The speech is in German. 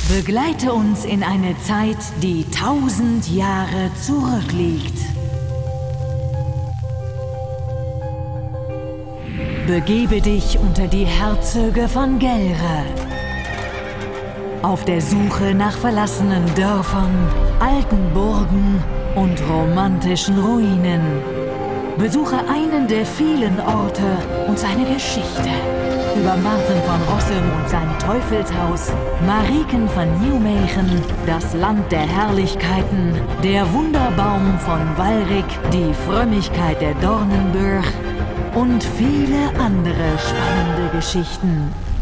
Begleite uns in eine Zeit, die 1000 Jahre zurückliegt. Begebe dich unter die Herzöge von Gelre. Auf der Suche nach verlassenen Dörfern, alten Burgen und romantischen Ruinen. Besuche einen der vielen Orte und seine Geschichte. Über Martin von Rossum und sein Teufelshaus, Mariken von Nijmegen, das Land der Herrlichkeiten, der Wunderbaum von Walrik, die Frömmigkeit der Dornenburg und viele andere spannende Geschichten.